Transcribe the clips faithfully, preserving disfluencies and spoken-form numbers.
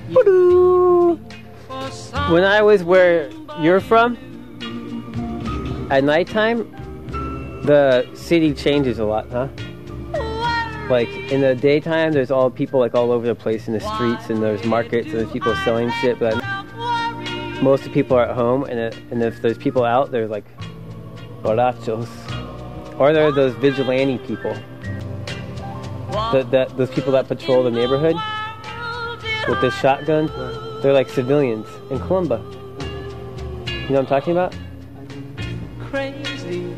When I was where you're from, at nighttime, the city changes a lot, huh? Like in the daytime, there's all people like all over the place in the streets, and there's markets, and there's people selling shit. But most of the people are at home, and it, and if there's people out, they're like borrachos, or they're those vigilante people. The, the, those people that patrol the neighborhood with the shotgun, they're like civilians in Columba. You know what I'm talking about? Crazy.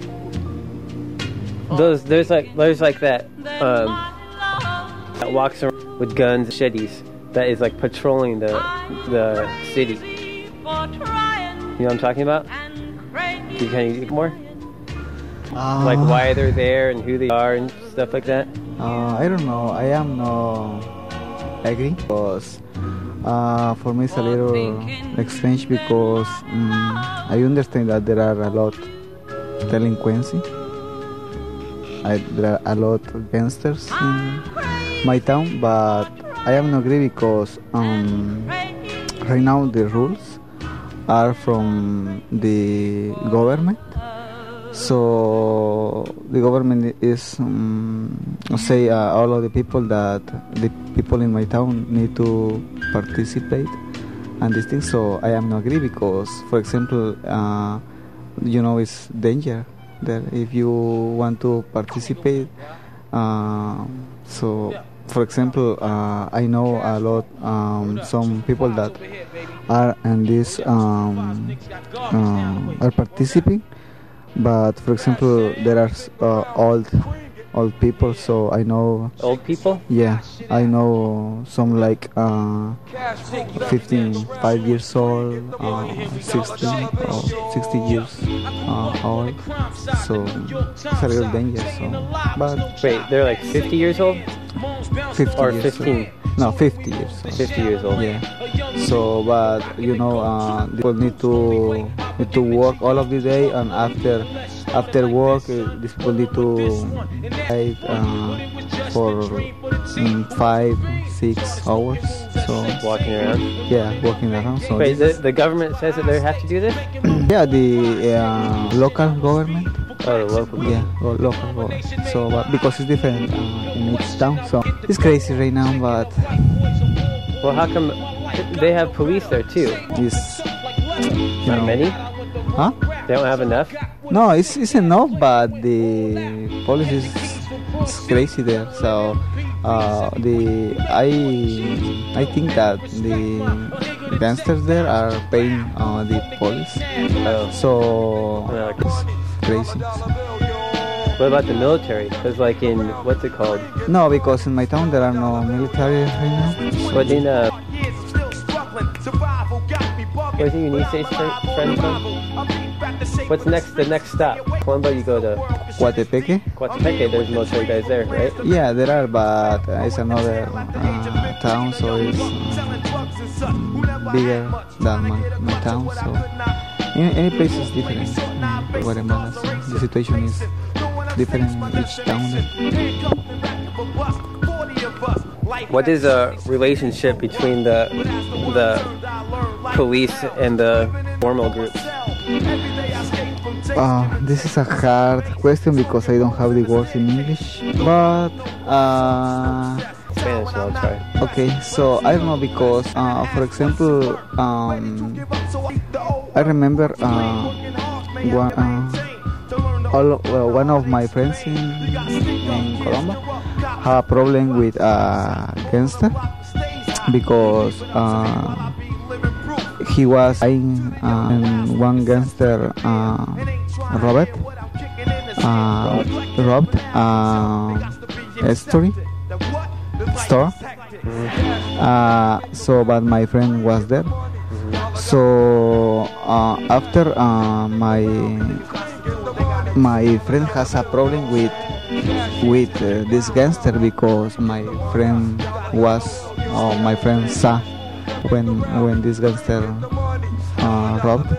Those there's like there's like that um, that walks around with guns, and machetes, that is like patrolling the the city. You know what I'm talking about? Can you kind of get more? Uh, like why they're there and who they are and stuff like that. Uh, I don't know. I am no agree because uh, for me it's a little strange because um, I understand that there are a lot delinquency. I, there are a lot of gangsters in my town, but I am not agree because um, right now the rules are from the government. So the government is um, say uh, all of the people that the people in my town need to participate and these things. So I am not agree because, for example, uh, you know, it's danger that if you want to participate. Uh, so, for example, uh, I know a lot um, some people that are in this um, uh, are participating. But for example, there are uh, old old people, so I know old people. Yeah, I know some like uh, fifty-five years old, uh, sixty or sixty years uh, old. So it's a real danger. So, but wait, they're like fifty years old, fifty or years fifteen. Old. No, fifty years old. fifty years old. Yeah. So, but you know, uh, people need to need to work all of the day, and after after work, uh, these people need to wait uh, for um, five, six hours. So walking around. Yeah, walking around. So wait, the, the government says that they have to do this? Yeah, the uh, local government. Oh, the local government. Yeah, lo- local government. So, but because it's different uh, in each town, so it's crazy right now. But well, how come they have police there too? It's not know, many. Huh? They don't have enough. No, it's, it's enough, but the police is, is crazy there. So uh, the I I think that the gangsters there are paying uh, the police. Oh. So yeah, it's crazy. What about the military? Because like in what's it called? No, because in my town there are no military right now. But in uh, where's the Unice's friend from? What's next? The next stop? Columba, you go to Coatepeque. Coatepeque, there's military guys there, right? Yeah, there are, but it's another uh, town, so it's uh, bigger than my, my town. So any, any place is different in Guatemala. So the situation is different in each town. What is a relationship between the the police and the formal groups? Uh, this is a hard question because I don't have the words in English, but uh, Spanish, I'll try. Okay, so I don't know because, uh, for example, um, I remember uh, one, uh, all, well, one of my friends in, in Colombia had a problem with a gangster because uh, he was buying uh, and one gangster uh, robbed uh, robbed uh, a story store. Uh, so, but my friend was there. So uh, after uh, my my friend has a problem with with uh, this gangster because my friend was or my friend saw when when this gangster uh, robbed.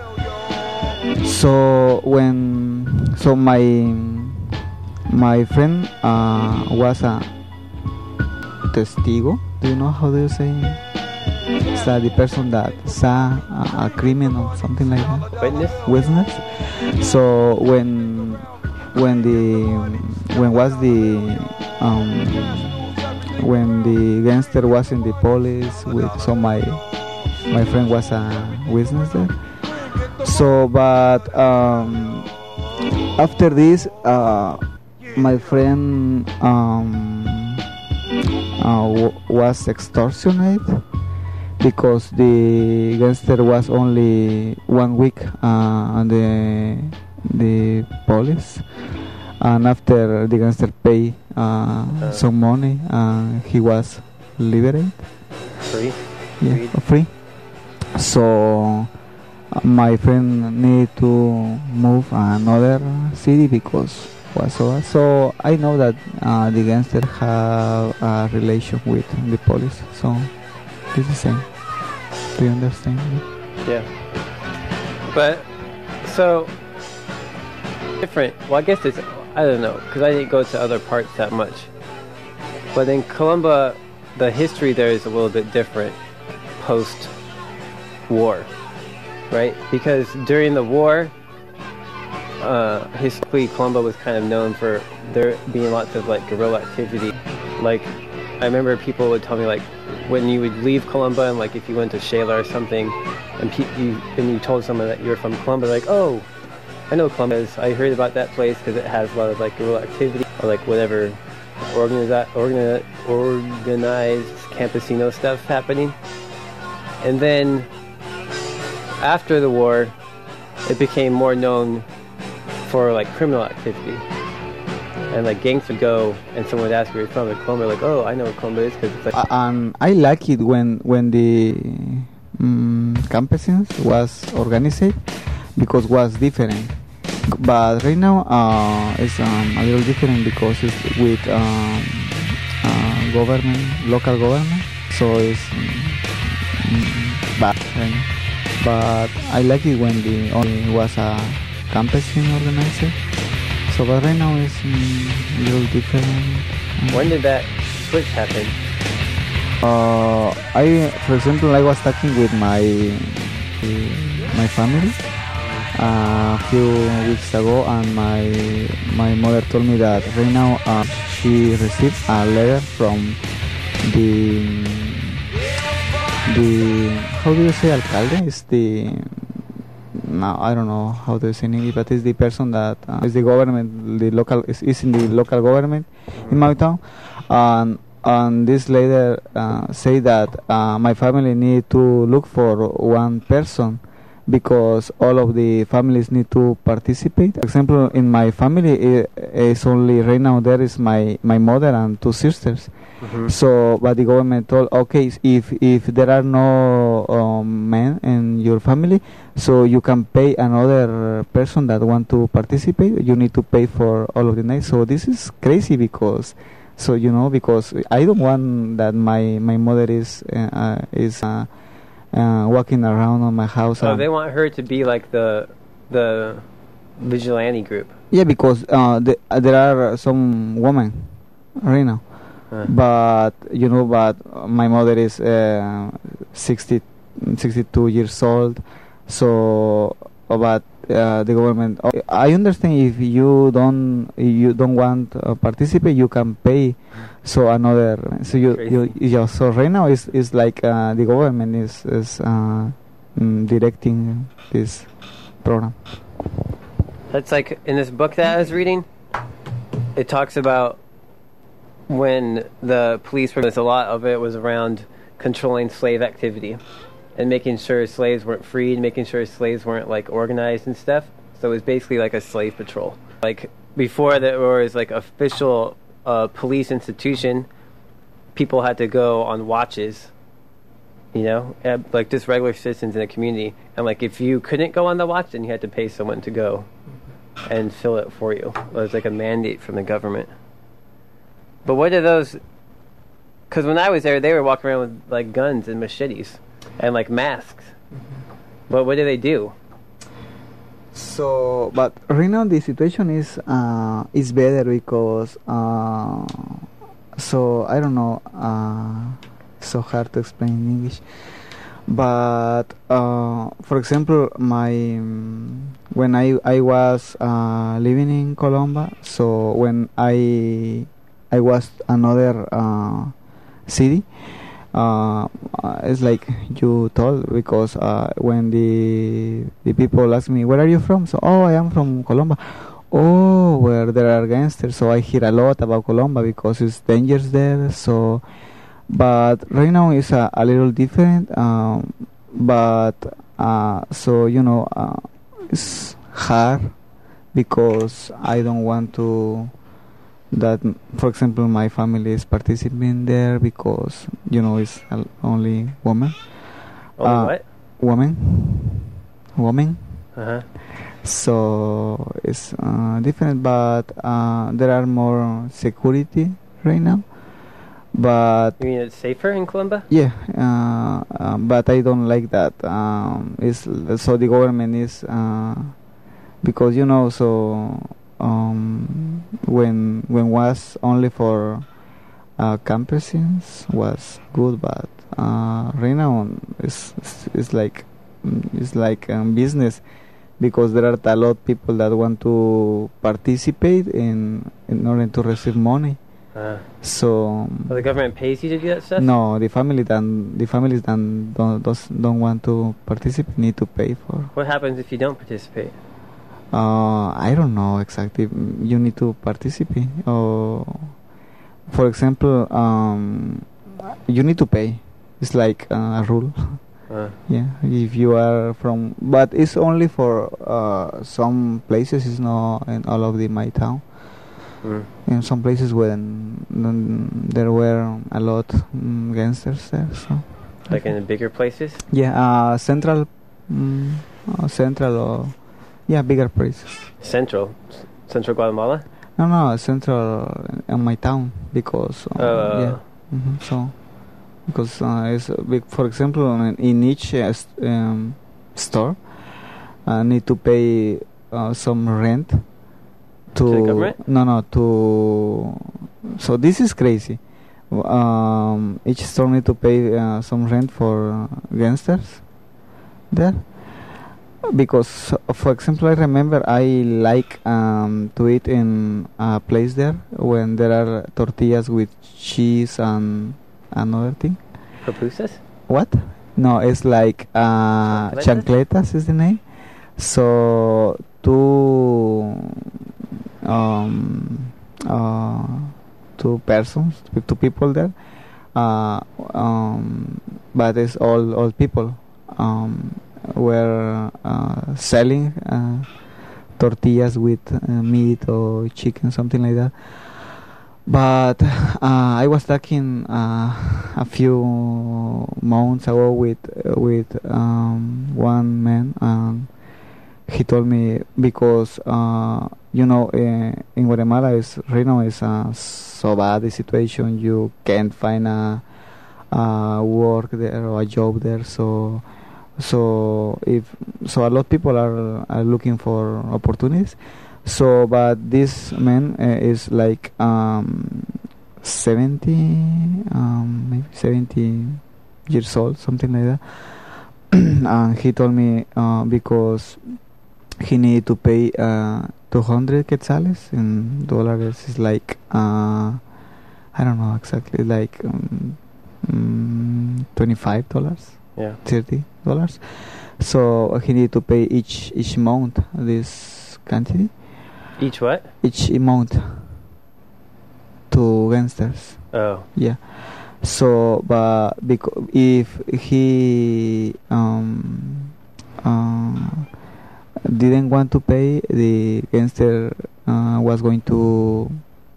So when so my my friend uh, was a testigo. Do you know how do you say So the person that saw a, a crime or something like that. Witness. Witness. So when when the when was the um, when the gangster was in the police with so my my friend was a witness there. So but um, after this uh, my friend um, uh, w- was extortionate because the gangster was only one week uh, on the the police, and after the gangster pay uh, uh, some money, uh, he was liberated. Free? Yeah, Freed. free. So uh, my friend need to move another city because was so. So I know that uh, the gangster have a relation with the police. So it's the same. Do you understand? Yeah. But so different. Well, I guess it's I don't know because I didn't go to other parts that much. But in Colombo, the history there is a little bit different post-war, right? Because during the war, uh, historically, Colombo was kind of known for there being lots of like guerrilla activity. Like, I remember people would tell me like when you would leave Colombo and like if you went to Shela or something, and pe- you and you told someone that you were from Colombo, like, oh, I know Colombo. I heard about that place because it has a lot of like guerrilla activity or like whatever organized organi- organized campesino stuff happening. And then after the war, it became more known for like criminal activity. And like gangs would go, and someone would ask where you're from, like Colombo, like, oh, I know where Colombo is because it's like. Uh, um, I like it when when the um, campesins was organized because was different. But right now uh, it's um, a little different because it's with um, uh, government, local government. So it's um, bad. Right? But I like it when the only was a campesino organizer. So, but right now it's um, a little different. When did that switch happen? Uh, I, for example, I was talking with my my family uh, a few weeks ago, and my my mother told me that right now uh, she received a letter from the the how do you say alcalde? It's the No, I don't know how to say in English, but it's the person that uh, is the government, the local is, is in the local government in my town, and and this later uh, say that uh, my family need to look for one person because all of the families need to participate. For example, in my family, it is only right now there is my my mother and two sisters. Mm-hmm. So, but the government told, okay, if if there are no um, men in your family, so you can pay another person that want to participate. You need to pay for all of the nights. So this is crazy because, so you know, because I don't want that my my mother is uh, is uh, uh, walking around on my house. Oh, they want her to be like the the vigilante group. Yeah, because uh, the, uh, there are some women right now. Uh. But you know, but my mother is uh, sixty, sixty-two years old. So, but uh, the government. I understand if you don't, you don't want to participate, you can pay. So another. So you, you, yeah. So right now is is like uh, the government is is uh, mm, directing this program. That's like in this book that I was reading. It talks about. When the police were, a lot of it was around controlling slave activity and making sure slaves weren't freed, making sure slaves weren't like organized and stuff. So it was basically like a slave patrol. Like before there was like official uh, police institution, people had to go on watches, you know, and, like just regular citizens in the community. And like if you couldn't go on the watch, then you had to pay someone to go and fill it for you. It was like a mandate from the government. But what are those? Because when I was there, they were walking around with like guns and machetes and like masks. Mm-hmm. But what do they do? So, but right now the situation is uh, is better because uh, so I don't know. Uh, so hard to explain in English. But uh, for example, my um, when I I was uh, living in Colombia, so when I I was another uh, city, uh, uh, it's like you told, because uh, when the the people ask me, where are you from? So, oh, I am from Colombia. Oh, where there are gangsters. So I hear a lot about Colombia because it's dangerous there. So, but right now it's a, a little different. Um, but uh, so you know, uh, it's hard because I don't want to that, for example, my family is participating there because you know it's a- only woman. Only Uh, what? Woman, woman. Uh huh. So it's uh, different, but uh, there are more security right now. But You mean it's safer in Colombia? yeah, uh, uh, but I don't like that. Um, it's so the government is uh, because you know so um, when when was only for uh, campesians was good, but uh, right now it's it's, it's like mm, it's like um, business, because there are a lot of people that want to participate in in order to receive money. Uh, So well, the government pays you to do that stuff? no, the family dan the families dan don't does, don't want to participate. Need to pay for. What happens if you don't participate? Uh, I don't know exactly. Mm, You need to participate. Or, for example, um, you need to pay. It's like uh, a rule. Uh, Yeah, if you are from, but it's only for uh, some places. It's not in all of the my town. mm. In some places when mm, there were a lot mm, gangsters there. So Like in the bigger places? yeah, uh, central, mm, uh, central or yeah, bigger places. Central. C- Central Guatemala? No, no, central in my town because uh, Uh, yeah, hmm so because uh, it's a big, for example, in, in each uh, st- um, store, I need to pay uh, some rent to, To the government? no no to so this is crazy. Um, each store need to pay uh, some rent for uh, gangsters there. Because, for example, I remember I like um, to eat in a place there when there are tortillas with cheese and another thing. Pupusas? What? No, it's like uh, Chancletas? chancletas is the name. So two um, uh, two persons, two people there, uh, um, but it's all all people. Um, were uh, selling uh, tortillas with uh, meat or chicken, something like that. But uh, I was talking uh, a few months ago with with um, one man, and he told me because uh, you know uh, in Guatemala is right now is uh, so bad the situation. You can't find a, a work there or a job there, so. So if so, a lot of people are, are looking for opportunities. So, but this man uh, is like um, seventy, um, maybe seventy years old, something like that. And he told me uh, because he needed to pay uh, two hundred quetzales in dollars. Is like uh, I don't know exactly, like um, mm, twenty-five dollars. Yeah. thirty dollars. So he need to pay each each month this quantity. Each what? Each month to gangsters. Oh. Yeah. So, but because if he um uh, didn't want to pay, the gangster uh, was going to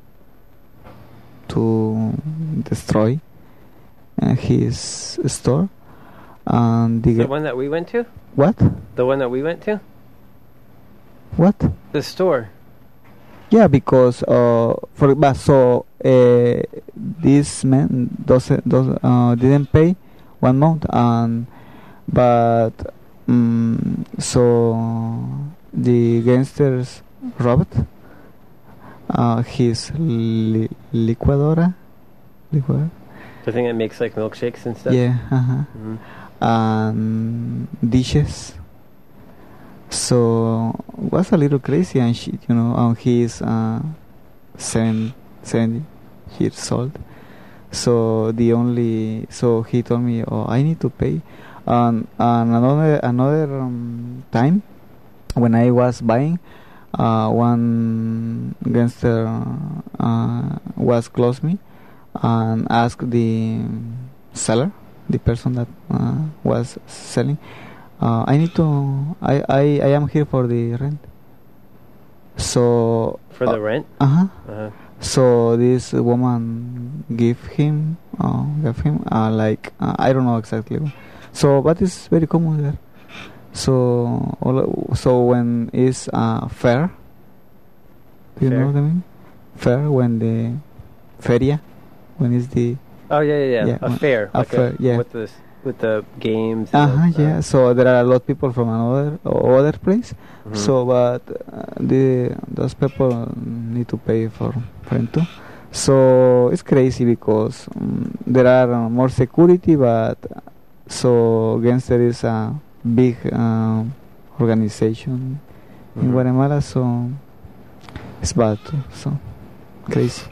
to destroy uh, his store. And the, The one that we went to? what? The one that we went to? What? The store. Yeah, because uh, for but so uh, this man doesn't does uh, didn't pay one month, and but um, so the gangsters robbed uh, his li- liquidora, liquidora, The thing that makes like milkshakes and stuff? Yeah, uh-huh. Mm-hmm. And dishes. So was a little crazy and shit, you know. And he's uh, seven, seventy years old. So the only, so he told me, oh, I need to pay. And, and another another um, time, when I was buying, uh, one gangster uh, was close me and asked the seller, the person that uh, was selling, uh, I need to, I, I, I am here for the rent. So for the uh, rent. Uh huh. Uh-huh. So this woman gave him, uh, gave him uh, like uh, I don't know exactly. So, but it's very common there. So, all, so when it's uh, fair, do you Fair? know what I mean? Fair, when the feria, when is the Oh yeah, yeah, yeah. Yeah, a one- fair. a like fair, yeah. With the with the games. uh and huh, yeah. So there are a lot of people from another or other place. Mhm. So, but uh, the those people need to pay for rent too. So it's crazy because um, there are uh, more security, but uh, so Gangster is a big um, organization in Mhm. Guatemala, so it's bad too. So crazy.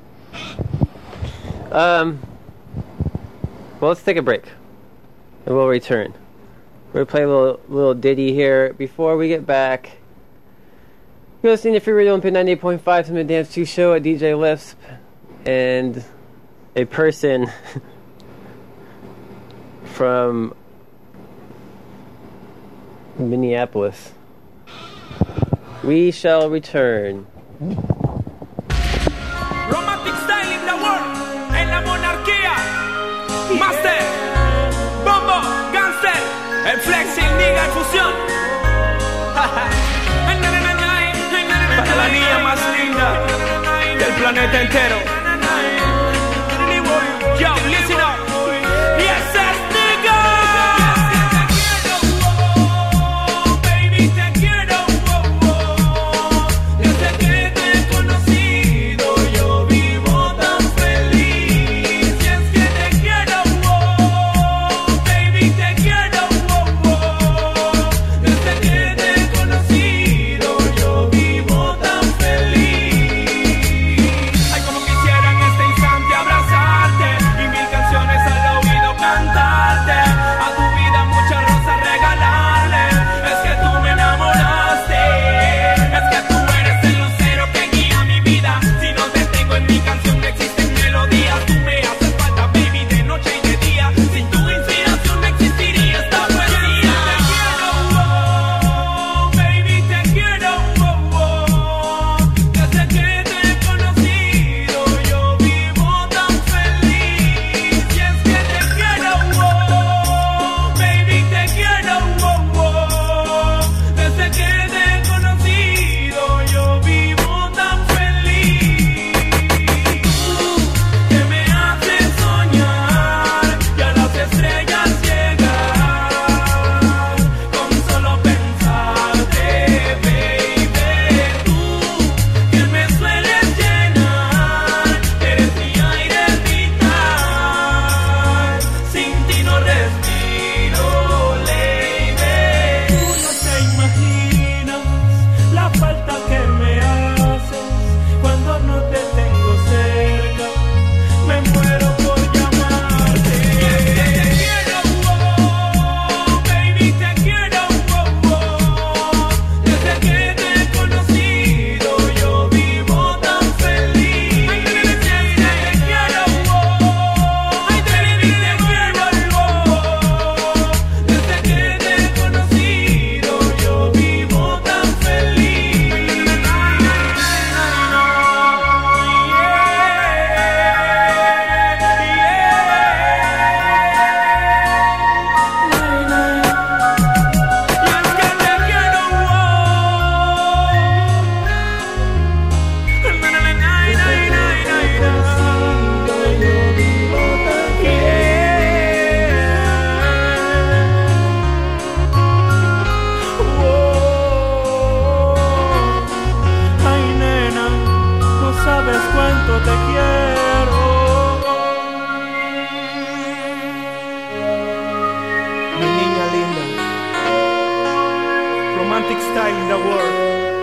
Um. Well, let's take a break, and we'll return. We're gonna play a little little ditty here before we get back. You're listening to Free Radio on ninety-eight point five from the Dance two Show at D J Lisp, and a person from Minneapolis. We shall return. Romantic style in the world, en la monarquía. Master, Bombo, Gangster, el flexing, nigga, en fusión. Para la niña más linda del planeta entero. Yo, listen up. Yes, yes, nigga. Baby, te quiero. Desde que te he conocido, yo vivo tan feliz. Y es que te quiero, baby, te quiero. Desde que te he conocido, yo vivo tan feliz. Ay, como quisiera en este instante abrazarte y mil canciones al oído cantarte. A tu vida muchas rosas regalarle. Es que tú me enamoraste. Es que tú eres el lucero que guía mi vida. Si no te tengo en mi canción no existen melodías. Tú me haces falta, baby, de noche y de día. Sin tu inspiración no existiría esta poesía. Te quiero, baby, te quiero. Desde que te he conocido, yo vivo tan feliz. Y es que te quiero, Mi niña linda. Romantic style in the world.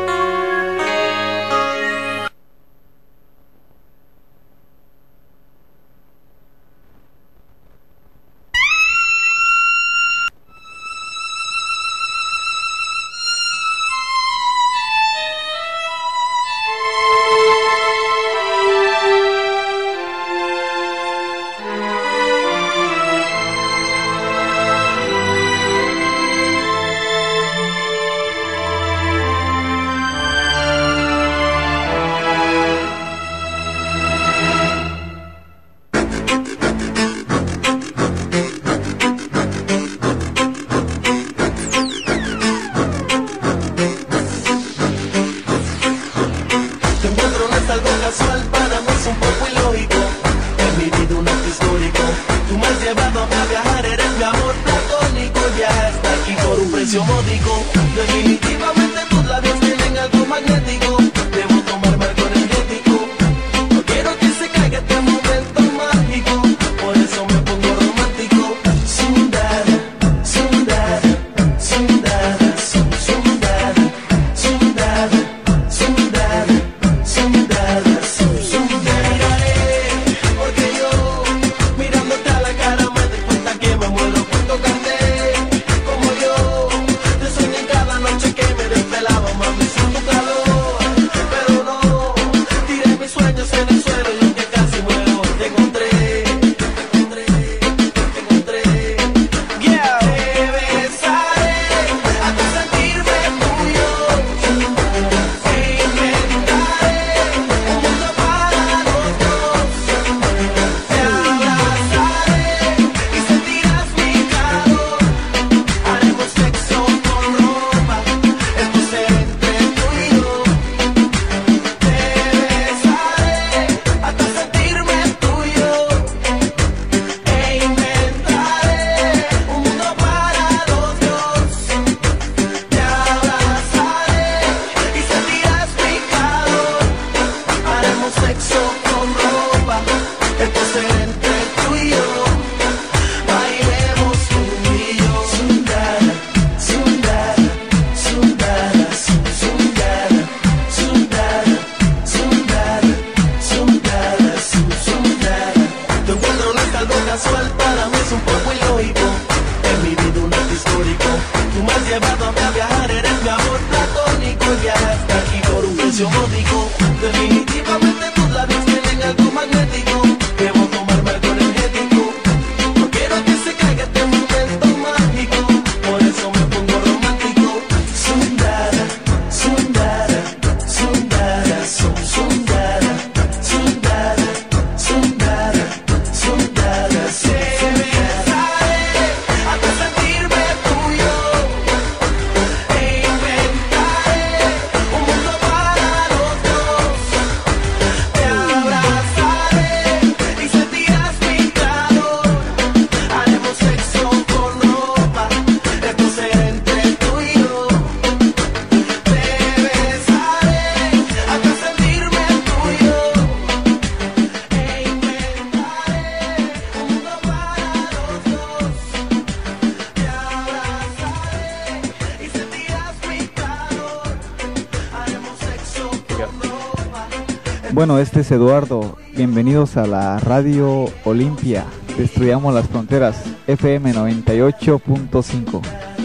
Bueno, este es Eduardo. Bienvenidos a la Radio Olimpia. Destruyamos las fronteras. F M noventa y ocho punto cinco.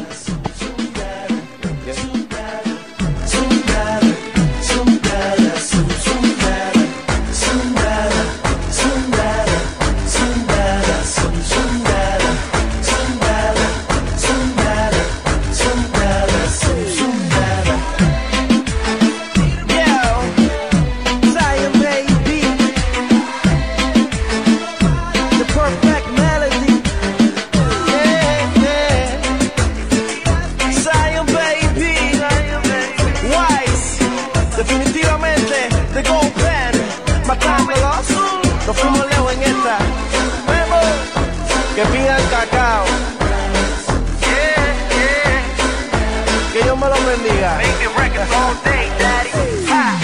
Que pidan cacao. Yeah, yeah. Que Dios me lo bendiga. Making records all day, daddy. Ha.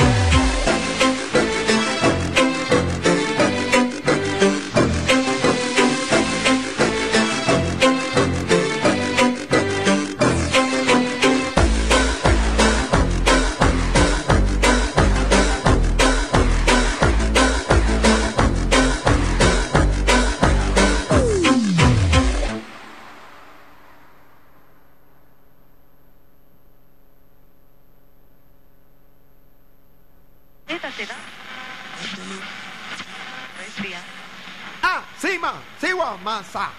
será? Respira. Ah, Sima, Siwa, Masa.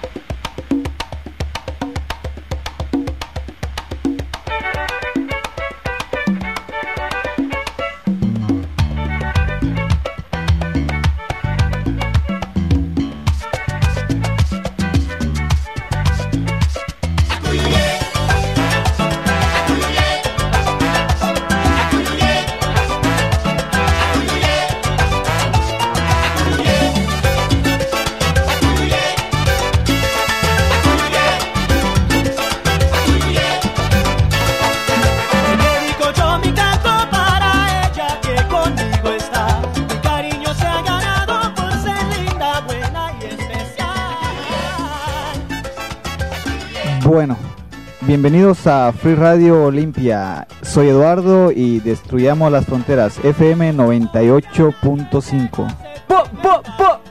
Bueno, bienvenidos a Free Radio Olimpia. Soy Eduardo y destruyamos las fronteras. F M noventa y ocho punto cinco. ¡Po, po, po!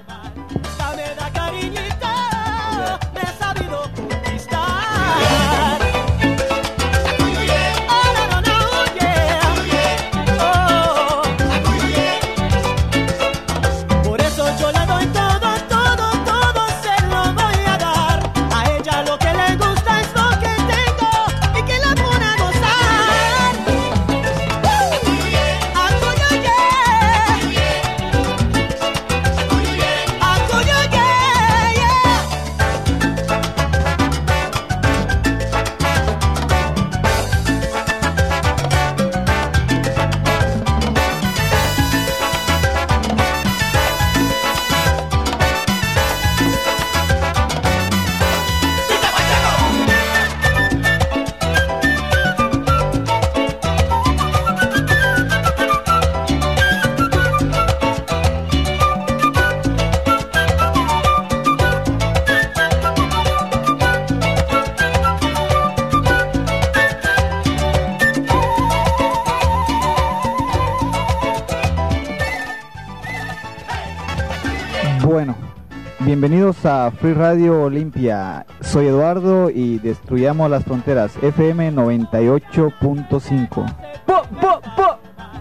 Bueno, bienvenidos a Free Radio Olimpia. Soy Eduardo y destruyamos las fronteras. F M noventa y ocho punto cinco. ¡Po, po, po!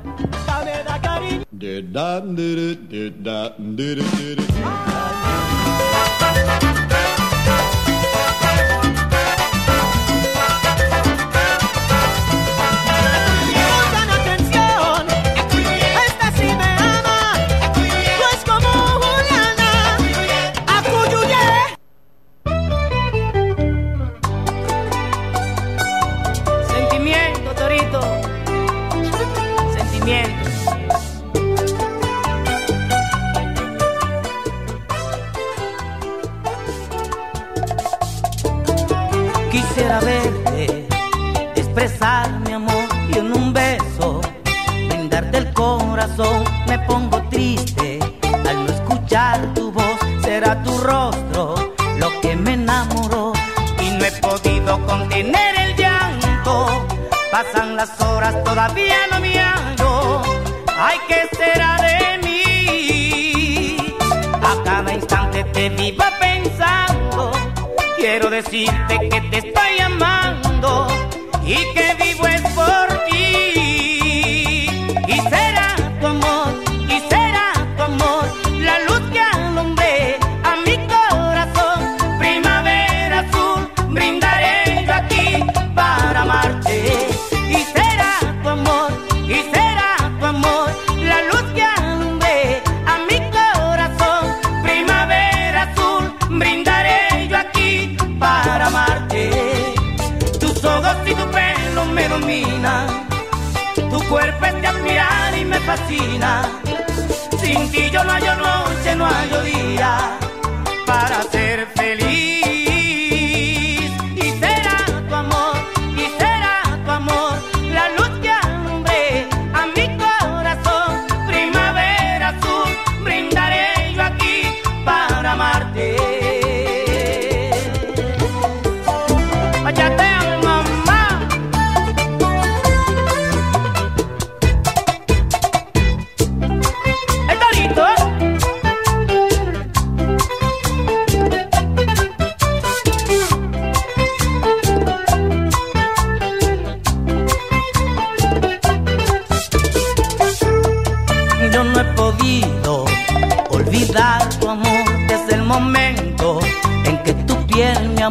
Quisiera verte, expresar mi amor y en un beso brindarte el corazón. Me pongo triste al no escuchar tu voz. Será tu rostro lo que me enamoró y no he podido contener el llanto. Pasan las horas, todavía no me hallo. Ay, ¿qué será de mí? A cada instante te vivo pensando. Quiero decirte que te estoy amando y que vivo es por ti. Y será tu amor, y será tu amor, la luz que alumbre a mi corazón. Primavera azul, brindaré yo aquí para amarte. Y será tu amor, y será tu amor, la luz que alumbre a mi corazón. Primavera azul, brindaré yo aquí para amarte. Tus ojos y tu pelo me dominan, tu cuerpo es de admirar y me fascina. Sin ti yo no hallo noche, no hallo día para ser feliz. Y será tu amor, y será tu amor, la luz que alumbre a mi corazón. Primavera azul, brindaré yo aquí para amarte.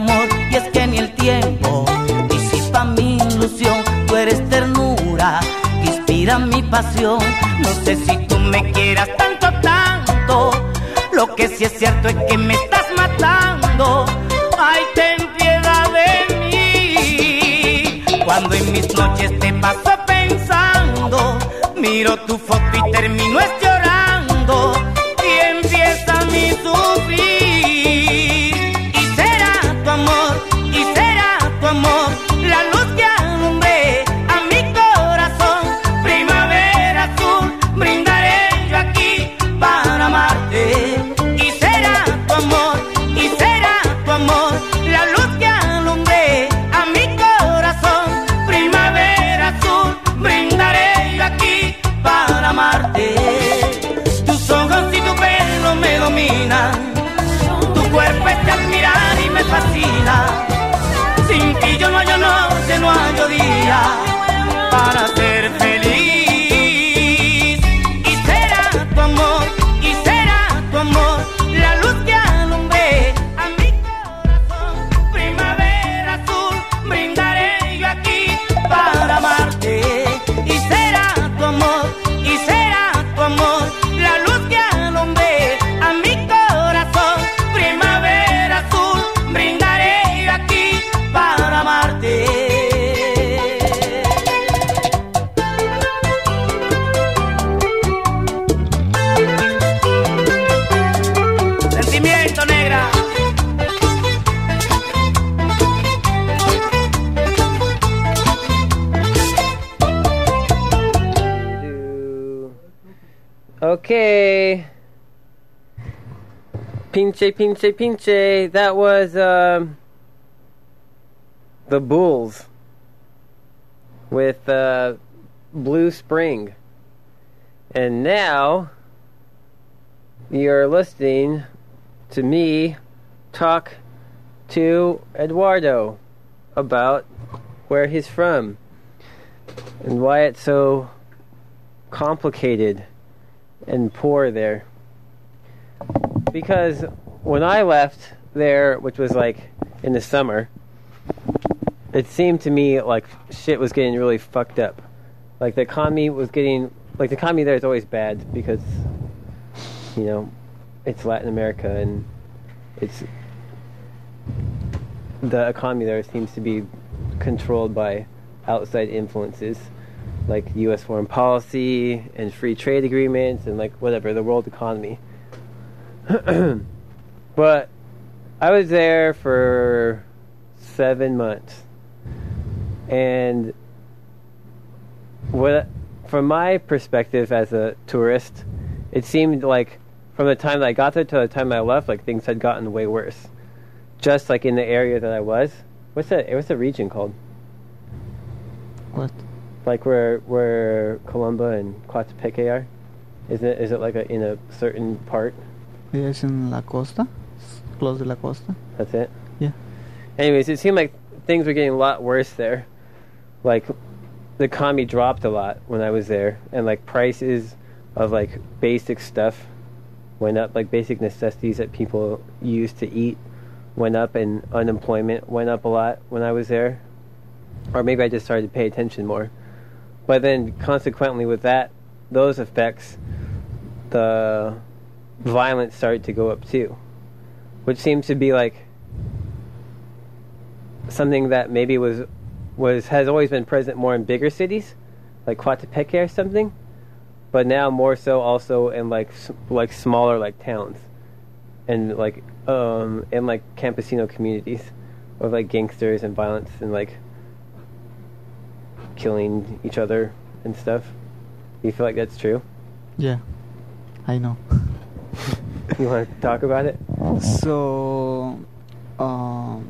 amor, y es que ni el tiempo disipa mi ilusión. Tú eres ternura que inspira mi pasión. No sé si tú me quieras tanto, tanto. Lo que sí es cierto es que me estás matando. Ay, ten piedad de mí. Cuando en mis noches te paso pensando, miro tu foto y termino es llorando. Y empieza mi sufrir. Y será tu amor, y será tu amor, la luz que alumbre a mi corazón. Primavera azul, brindaré yo aquí para amarte. Y será tu amor, y será tu amor, la luz que alumbre a mi corazón. Primavera azul, brindaré yo aquí para amarte. Tus ojos y tu pelo me dominan, tu cuerpo es de admirar y me fascina. Sin ti yo no hallo noche, no hallo día para ser feliz. Y será tu amor, y será tu amor, la luz que alumbre a mi corazón. Primavera azul, brindaré yo aquí para amarte. Y será tu amor, y será tu amor, la luz que alumbre a mi corazón. Primavera azul, brindaré yo aquí para amarte. Sentimiento, negra. Okay. Pinche, pinche, pinche. That was um, the Bulls with uh, Blue Spring. And now you're listening to me talk to Eduardo about where he's from and why it's so complicated and poor there. Because when I left there, which was like in the summer, it seemed to me like shit was getting really fucked up. Like the economy was getting, like the economy there is always bad because, you know, it's Latin America and it's, the economy there seems to be controlled by outside influences like U S foreign policy and free trade agreements and like whatever, the world economy. But I was there for seven months, and what, from my perspective as a tourist, it seemed like from the time that I got there to the time I left, like things had gotten way worse. Just like in the area that I was. What's that? What's the region called? What? Like where where Colomba and Coatepeque are? Is it is it like a, in a certain part? Yes, in La Costa, close to La Costa. That's it? Yeah. Anyways, it seemed like things were getting a lot worse there. Like, the economy dropped a lot when I was there, and like prices of like basic stuff went up, like basic necessities that people use to eat went up, and unemployment went up a lot when I was there. Or maybe I just started to pay attention more. But then consequently with that, those effects, the violence started to go up too, which seems to be like something that maybe was was has always been present more in bigger cities, like Coatepeque or something, but now more so also in like like smaller like towns, and like um in like campesino communities, of like gangsters and violence and like killing each other and stuff. Do you feel like that's true? Yeah, I know. You want to talk about it? So, um,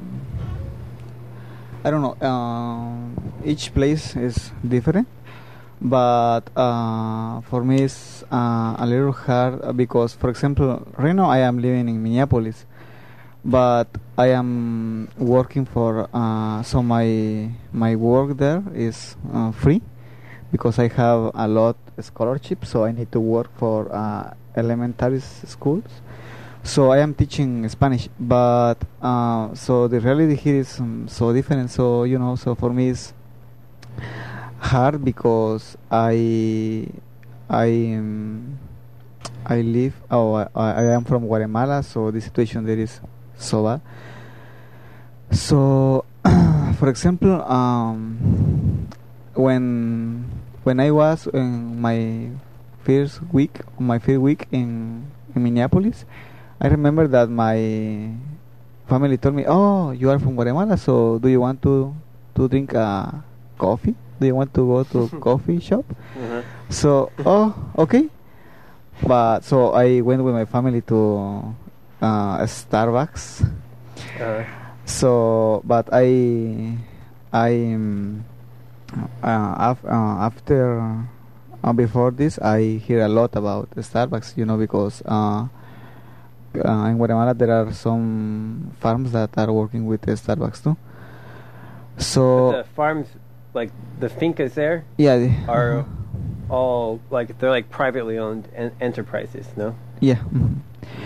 I don't know. Um, each place is different, but uh, for me it's uh, a little hard because, for example, right now I am living in Minneapolis, but I am working for uh, so my my work there is uh, free because I have a lot of scholarship, so I need to work for uh, elementary s- schools. So I am teaching Spanish, but uh, so the reality here is um, so different. So you know, so for me it's hard because I I um, I live. Oh, I, I am from Guatemala, so the situation there is so bad. So, for example, um, when when I was in my first week, my first week in, in Minneapolis, I remember that my family told me, "Oh, you are from Guatemala, so do you want to to drink uh, coffee? Do you want to go to coffee shop?" Uh-huh. So, oh, okay. But so I went with my family to uh, Starbucks. Uh, So, but I, I, um, uh, af- uh, after, uh, before this, I hear a lot about Starbucks, you know, because uh, uh, in Guatemala there are some farms that are working with uh, Starbucks too. So, the farms, like the fincas there, yeah, the- are all like they're like privately owned en- enterprises, no? yeah. mhm.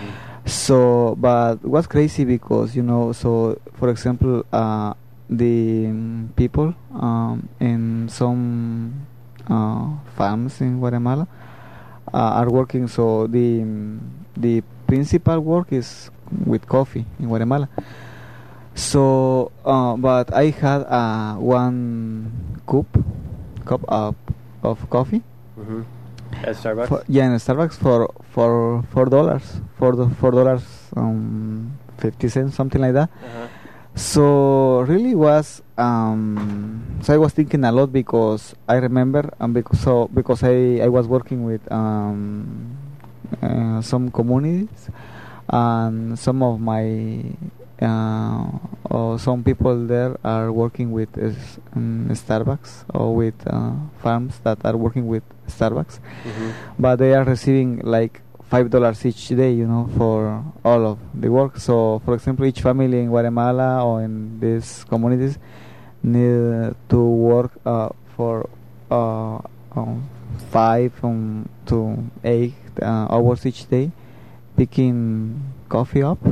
So, but what's crazy because you know, so for example, uh, the um, people um, in some uh, farms in Guatemala uh, are working. So the um, the principal work is with coffee in Guatemala. So, uh, but I had uh, one cup cup of of coffee. Mm-hmm. At Starbucks. For, yeah, in Starbucks for for four dollars, for the four dollars um fifty cents, something like that. Uh-huh. So really was um so I was thinking a lot because I remember um because so because I I was working with um uh, some communities and some of my uh, or some people there are working with uh, um, Starbucks or with uh, farms that are working with Starbucks, Mm-hmm. but they are receiving like five dollars each day, you know, for all of the work. So, for example, each family in Guatemala or in these communities need to work uh, for uh, um, five um, to eight uh, hours each day, picking coffee up.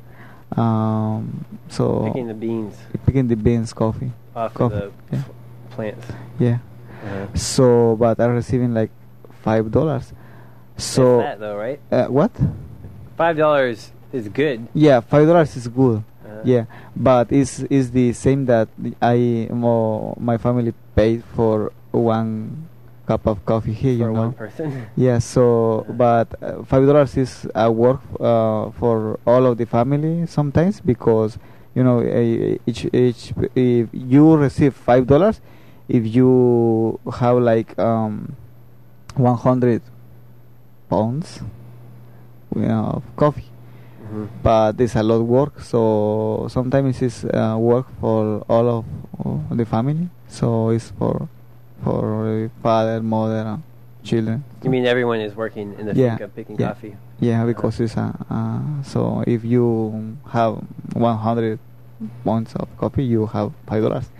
Um, so Picking the beans picking the beans, coffee, off coffee, of the yeah. f- plants. yeah. Uh-huh. So, but are receiving like five dollars. So, That's that though, right? uh, what? Five dollars is good. Yeah, five dollars is good. Uh, Yeah, but it's is the same that I mo my family paid for one cup of coffee here. for You know. one person. Yeah. So, but uh, five dollars is a work uh, for all of the family sometimes because you know uh, each each if you receive five dollars, if you have like um one hundred pounds you know, of coffee. Mm-hmm. But there's a lot of work, so sometimes it's uh, work for all of uh, the family. So it's for for the father, mother, and children. You mean everyone is working in the Yeah, finca picking yeah. coffee? Yeah, because it's a uh, so if you have one hundred pounds of coffee, you have five dollars.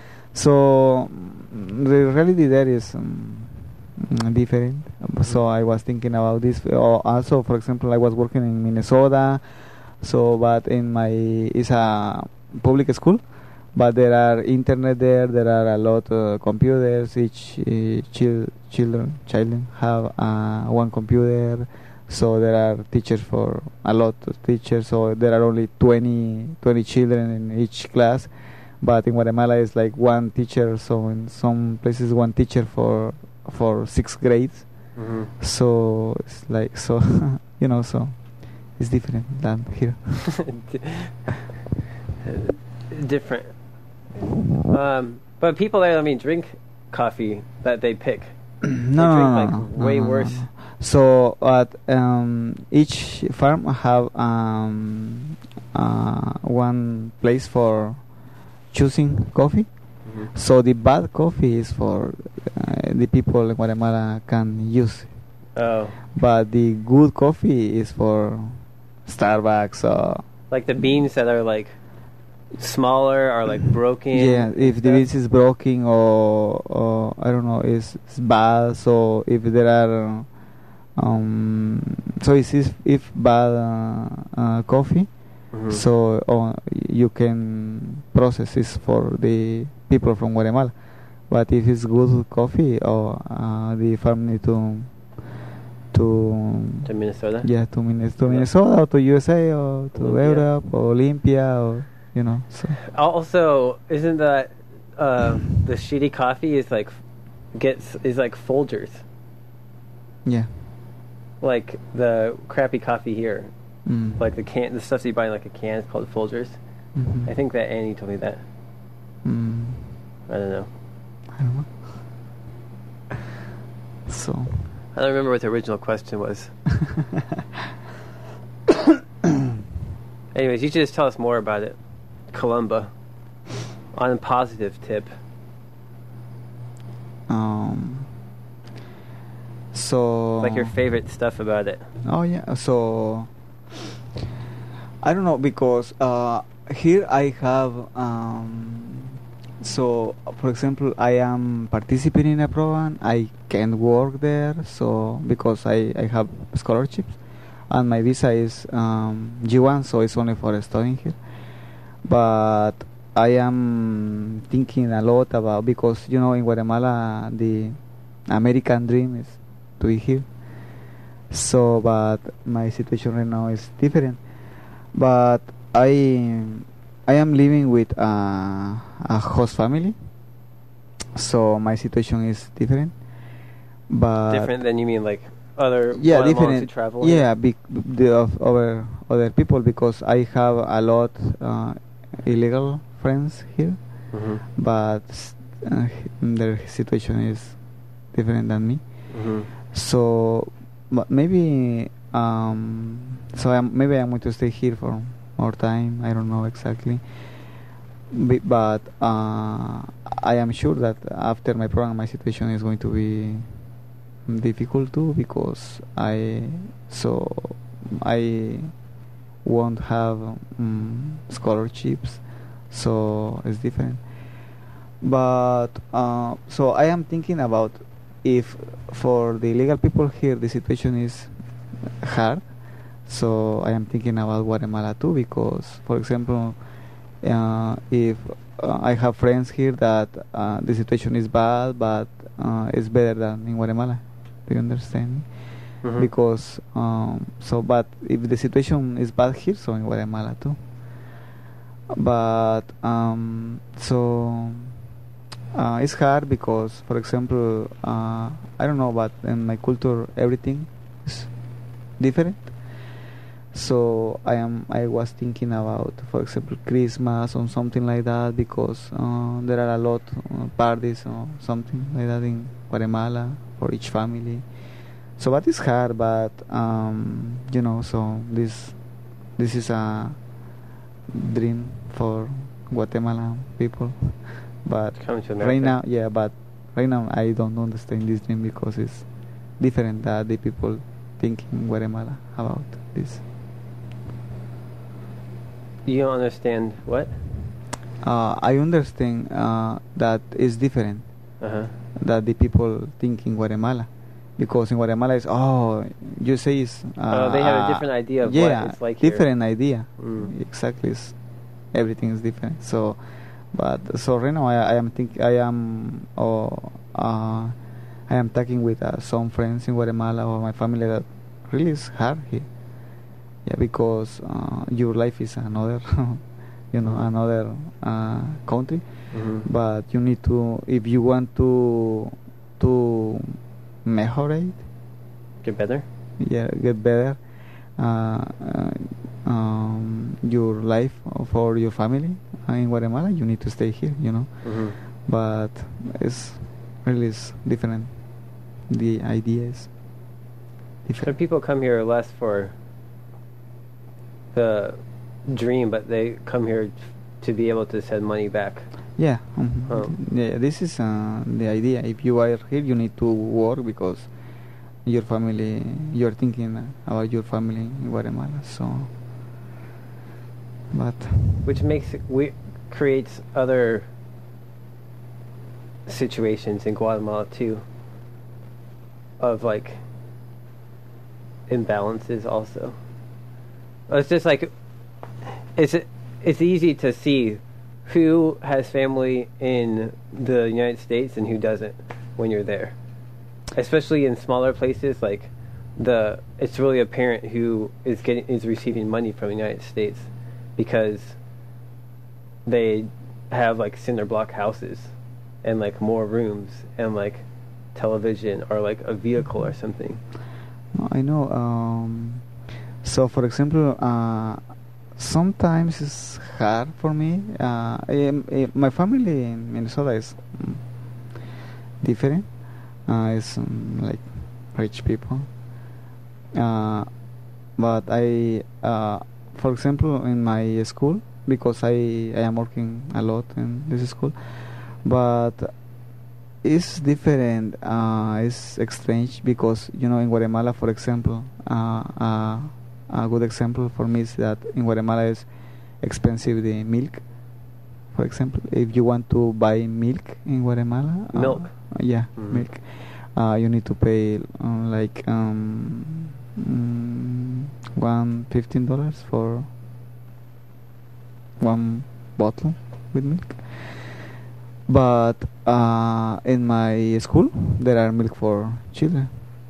So mm, the reality there is um, mm, different. So I was thinking about this. Uh, also, for example, I was working in Minnesota. So, but in my it's a public school, but there are internet there. There are a lot of computers. Each uh, chil- children children have uh, one computer. So there are teachers for a lot of teachers. So there are only twenty, twenty children in each class. But in Guatemala, it's like one teacher. So in some places, one teacher for for sixth grades. Mm-hmm. So it's like so, you know. So it's different than here. Different. Um, but people there, I mean, drink coffee that they pick. no, They no, drink, no, like, no, no, way no, no, worse. no. So at um, each farm have um, uh, one place for choosing coffee. Mm-hmm. So the bad coffee is for uh, the people in Guatemala can use, Oh, but the good coffee is for Starbucks or like the beans that are like smaller or like broken. yeah. If the stuff. beans is broken or, or I don't know is, is bad. So if there are Um, so it's if, if bad uh, uh, coffee, Mhm. so uh, you can process this for the people from Guatemala. But if it's good coffee, or uh, the farm need to to To Minnesota. yeah to, Minnes- to Yeah. Minnesota or to U S A or to Olympia. Europe or Olympia or you know. So Also, isn't that uh, the shitty coffee is like gets is like Folgers, yeah. like the crappy coffee here, Mm. like the can the stuff that you buy in like a can is called Folgers. Mhm. I think that Annie told me that. Mm. I don't know. I don't know. So. I don't remember what the original question was. Anyways, you should just tell us more about it, Columba. On a positive tip. um. So. Like your favorite stuff about it. Oh yeah. So. I don't know because uh, here I have um, so for example I am participating in a program. I can work there so because I, I have scholarships and my visa is um, G one, so it's only for studying here. But I am thinking a lot about because you know in Guatemala the American dream is to be here. So but my situation right now is different. But I I am living with uh, a host family, so my situation is different. But Different than you mean like other yeah, Guatemalans different. who travel? Yeah, bec- the of other other people because I have a lot uh, illegal friends here, Mm-hmm. but uh, their situation is different than me. Mm-hmm. So, but maybe um, so I'm, maybe I'm going to stay here for more time. I don't know exactly, Be- but uh, I am sure that after my program, my situation is going to be difficult too because I so I won't have um, scholarships, so it's different. But uh, so I am thinking about if for the illegal people here the situation is hard. So I am thinking about Guatemala too because, for example, uh, if uh, I have friends here that uh, the situation is bad, but uh, it's better than in Guatemala. Do you understand? Mhm. Because um, so, but if the situation is bad here, so in Guatemala too. But um, so uh, it's hard because, for example, uh, I don't know, but in my culture, everything is different. So I am. I was thinking about, for example, Christmas or something like that because uh, there are a lot uh, parties or something like that in Guatemala for each family. So that is hard, but um, you know, so this this is a dream for Guatemalan people. But Come to America. right now, yeah, but right now I don't understand this dream because it's different that the people think in Guatemala about this. You don't understand what? Uh, I understand uh, that it's different Uh-huh. that the people think in Guatemala. Because in Guatemala is oh you say it's uh, Oh, they have a different idea of what yeah, it's like here. different idea. Mm. Exactly, it's, everything is different. So, but so right now I, I am think I am oh uh, I am talking with uh, some friends in Guatemala or my family that really is hard here. Yeah, because uh, your life is another, you know, another uh, country. Mhm. But you need to if you want to to mejorate, Get better? yeah, get better uh, uh, um, your life for your family uh, in Guatemala, you need to stay here, you know. Mm-hmm. But it's really is different. The idea is So different. people come here less for the dream, but they come here to be able to send money back. Yeah, mhm. Oh. Yeah. This is uh, the idea. If you are here, you need to work because your family. You are thinking about your family in Guatemala. So, but Which makes it, we creates other situations in Guatemala too. Of like imbalances also. It's just like it's it's easy to see who has family in the United States and who doesn't when you're there, especially in smaller places. Like the it's really apparent who is getting is receiving money from the United States because they have like cinder block houses and like more rooms and like television or like a vehicle or something. I know. Um, so, for example, uh, sometimes it's hard for me. Uh, I, I, my family in Minnesota is mm, different. Uh, it's um, like rich people. Uh, but I, uh, for example, in my school, because I, I am working a lot in this school, but it's different. Uh, it's strange because, you know, in Guatemala, for example, uh, uh, a good example for me is that in Guatemala is expensive the milk. For example, if you want to buy milk in Guatemala, milk, uh, yeah, mm-hmm. milk, uh, you need to pay uh, like um, mm, one fifteen dollars for one bottle with milk. But uh, in my school, there are milk for children.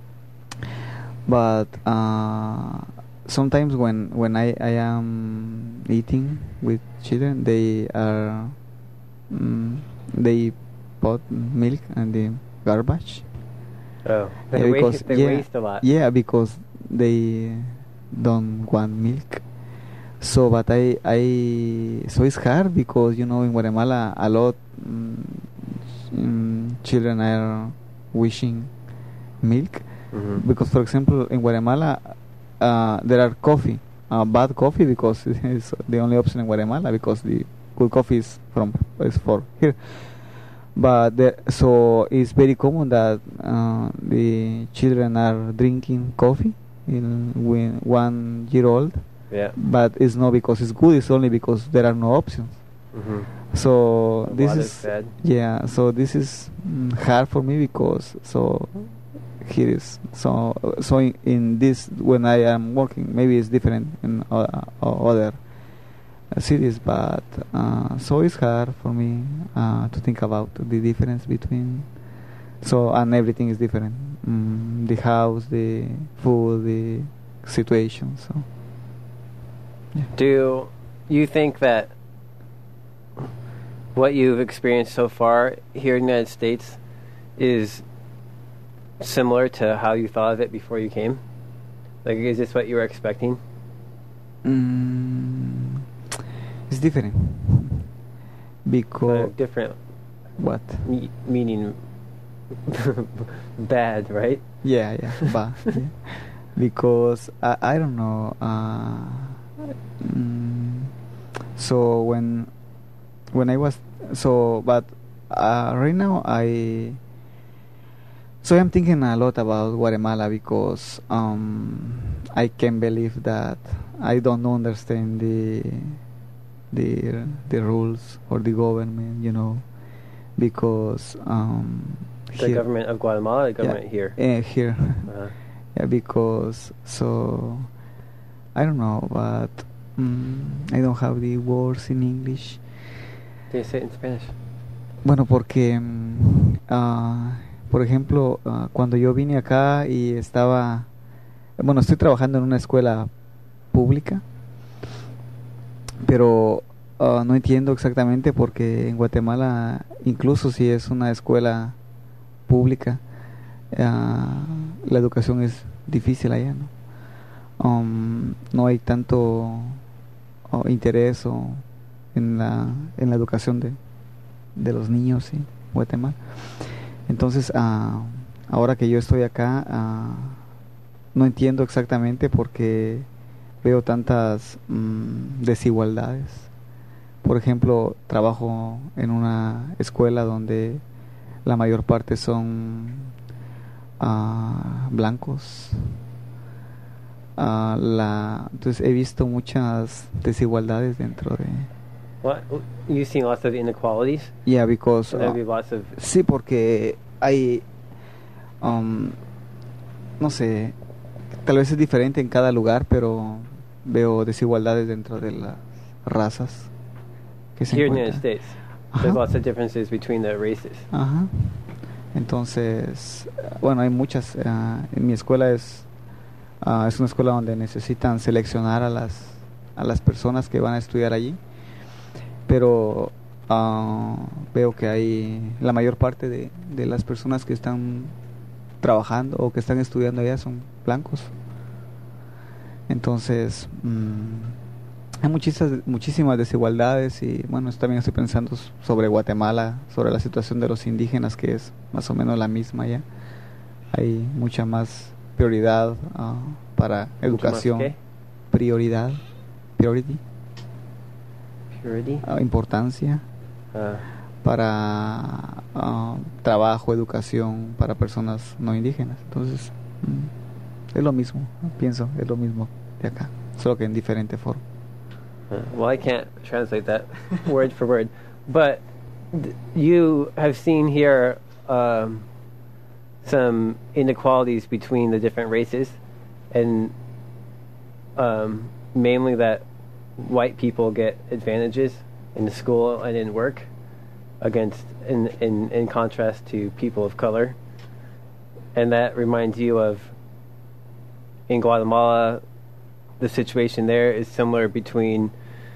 But uh, sometimes when when I, I am eating with children, they are mm, they put milk and the garbage. Oh, they, yeah, waste, because, they yeah, waste a lot. Yeah, because they don't want milk. So, but I, I, so it's hard because, you know, in Guatemala, a lot mm, mm, children are wishing milk. Mm-hmm. Because, for example, in Guatemala, uh, there are coffee, uh, bad coffee because it's the only option in Guatemala because the good coffee is from is for here. But there, so it's very common that uh, the children are drinking coffee in when one year old. Yeah. But it's not because it's good, it's only because there are no options. Mm-hmm. So A this lot is, is bad. yeah, so this is mm, hard for me because so here is so so in, in this when I am working maybe it's different in uh, uh, other cities, but uh, so it's hard for me uh, to think about the difference between so and everything is different, mm, the house, the food, the situation. So yeah. Do you think that what you've experienced so far here in the United States is similar to how you thought of it before you came? Like, is this what you were expecting? Mm, it's different because Uh, different, what? me- meaning bad, right? Yeah, yeah, but yeah. Because I, I don't know. Uh, mm, so when when I was so, but uh, right now I so I'm thinking a lot about Guatemala because um, I can't believe that I don't understand the the the rules or the government, you know, because um, The here, government of Guatemala, the government yeah, here. uh, here. Uh, Yeah, because so I don't know, but mm, I don't have the words in English. Can you say it in Spanish? Bueno, porque mm, ah, por ejemplo, ah, cuando yo vine acá y estaba, bueno, estoy trabajando en una escuela pública, pero ah, no entiendo exactamente porque en Guatemala, incluso si es una escuela pública, Uh, la educación es difícil allá, ¿no? Um, no hay tanto uh, interés o en la en la educación de, de los niños en Guatemala. Entonces, uh, ahora que yo estoy acá, uh, no entiendo exactamente porque veo tantas um, desigualdades. Por ejemplo, trabajo en una escuela donde la mayor parte son Uh, blancos. Uh, la, entonces he visto muchas desigualdades dentro de. What? You've seen lots of inequalities? Yeah, because So there'll uh, be lots of... sí, porque hay um, no sé, tal vez es diferente en cada lugar, pero veo desigualdades dentro de las razas que se Here in the United encuentran. States, Ajá. there's lots of differences between the races. Ajá. Entonces, bueno, hay muchas. ah, en mi escuela es ah, es una escuela donde necesitan seleccionar a las a las personas que van a estudiar allí, pero ah, veo que hay la mayor parte de, de las personas que están trabajando o que están estudiando allá son blancos. Entonces, mm, hay muchísimas muchísimas desigualdades y bueno, también estoy pensando s- sobre Guatemala, sobre la situación de los indígenas, que es más o menos la misma ya. Hay mucha más prioridad ah, para educación, qué? prioridad, priority, Purity? ah, importancia Uh, para ah, trabajo, educación para personas no indígenas. Entonces, mm, es lo mismo, pienso, es lo mismo de acá, solo que en diferente forma. uh, well, I can't translate that word for word, but th- you have seen here um, some inequalities between the different races, and um, mainly that white people get advantages in school and in work against in, in in contrast to people of color. And that reminds you of in Guatemala the situation there is similar between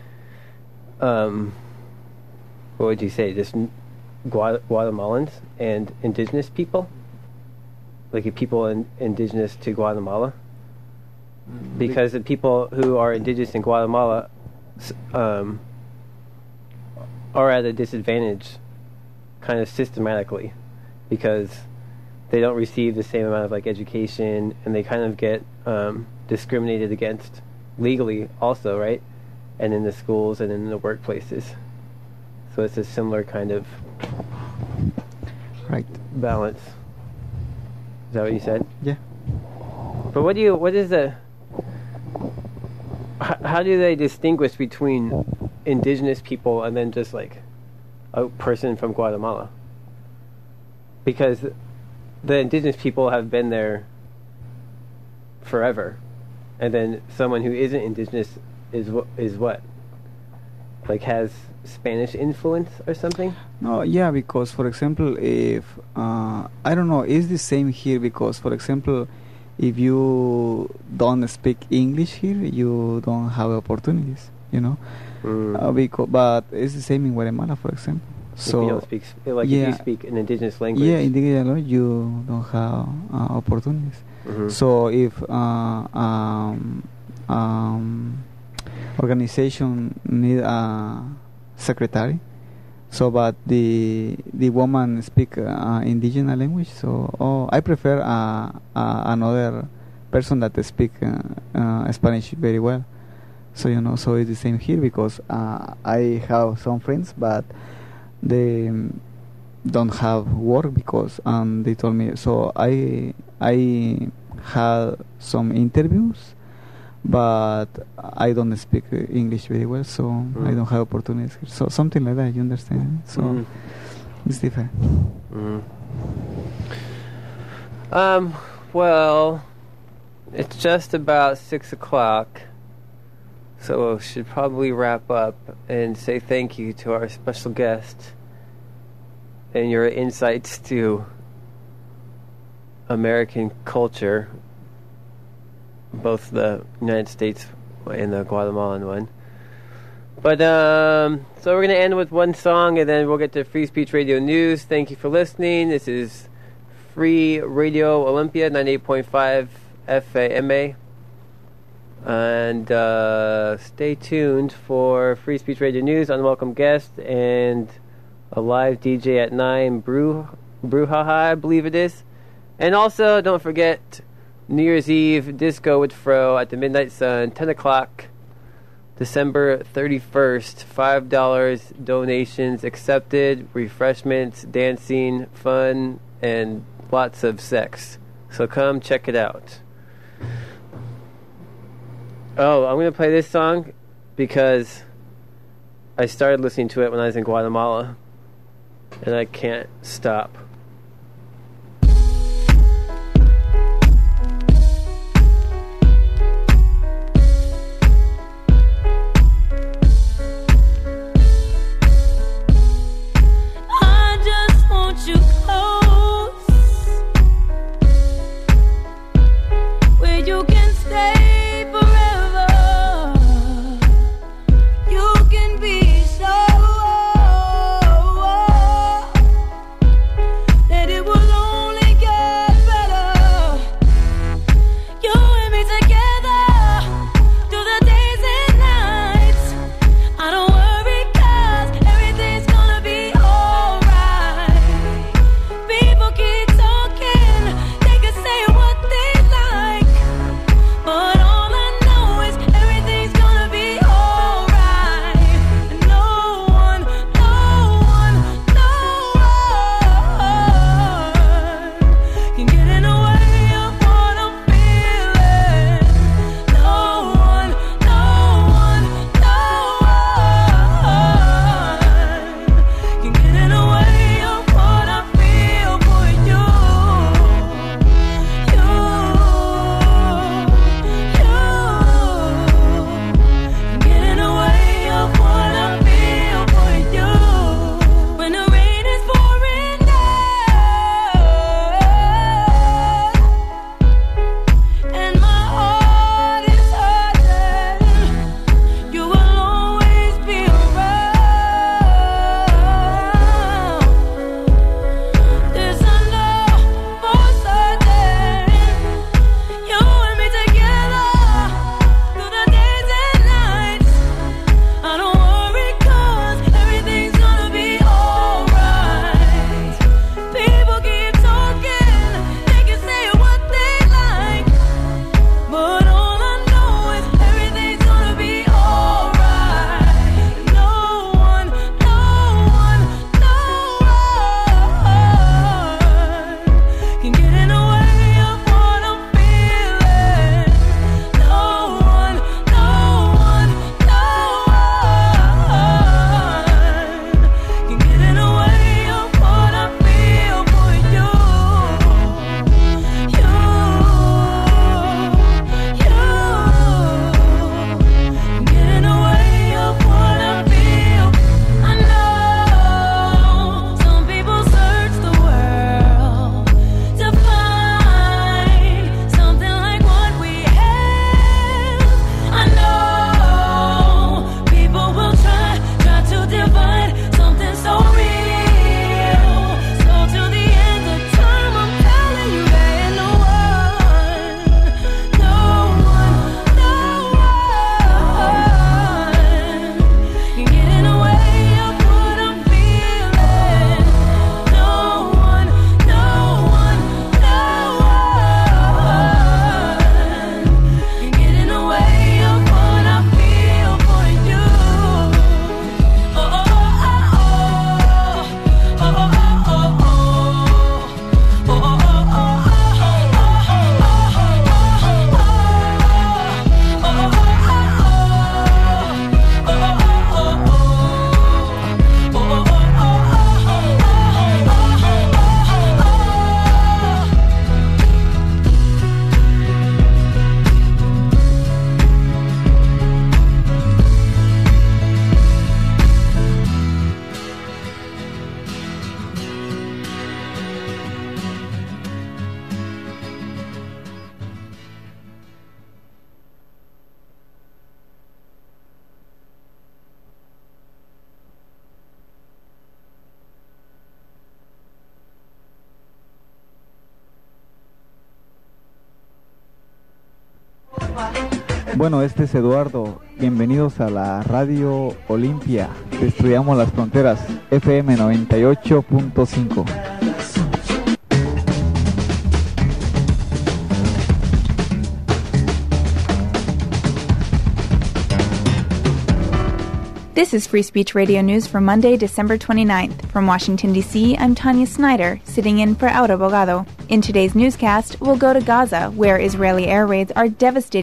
um what would you say, just Gua- Guatemalans and indigenous people, like if people in, indigenous to Guatemala, because the people who are indigenous in Guatemala s- um are at a disadvantage kind of systematically because they don't receive the same amount of like education, and they kind of get um, discriminated against legally also, right? And in the schools and in the workplaces. So it's a similar kind of Right. balance. Is that what you said? Yeah. But what do you, what is the, how, how do they distinguish between indigenous people and then just like a person from Guatemala? Because the indigenous people have been there forever, and then someone who isn't indigenous is wh- is what, like has Spanish influence or something? No, yeah, because for example, if uh, I don't know, it's the same here because for example, if you don't speak English here, you don't have opportunities, you know. Mm. Uh, because, but it's the same in Guatemala, for example. If So you don't speak, s- like if yeah. you speak an indigenous language. yeah, in the language you don't have uh, opportunities. Mhm. So if uh, um, um, organization need a secretary, so but the the woman speak uh, indigenous language, so oh, I prefer uh, uh, another person that speak uh, uh, Spanish very well. So you know, so it's the same here because uh, I have some friends, but they um, don't have work because um, they told me. So I I had some interviews, but I don't speak uh, English very well, so Mm. I don't have opportunities here. So something like that, you understand? So Mm. it's different. Mm. Um, well, it's just about six o'clock, so we should probably wrap up and say thank you to our special guest and your insights to American culture, both the United States and the Guatemalan one. But um, so we're gonna end with one song, and then we'll get to Free Speech Radio News. Thank you for listening. This is Free Radio Olympia ninety-eight point five F A M A, and uh, stay tuned for Free Speech Radio News, unwelcome guest, and a live D J at nine. Brew Brouhaha, I believe it is. And also, don't forget New Year's Eve Disco with Fro at the Midnight Sun, ten o'clock. December thirty-first, five dollars donations accepted, refreshments, dancing, fun, and lots of sex. So come check it out. Oh, I'm going to play this song because I started listening to it when I was in Guatemala, and I can't stop. Bueno, este es Eduardo. Bienvenidos a la Radio Olimpia. Destruyamos las fronteras. F M noventa y ocho punto cinco. This is Free Speech Radio News for Monday, December twenty-ninth. From Washington, D C, I'm Tanya Snyder, sitting in for Aura Bogado. In today's newscast, we'll go to Gaza, where Israeli air raids are devastating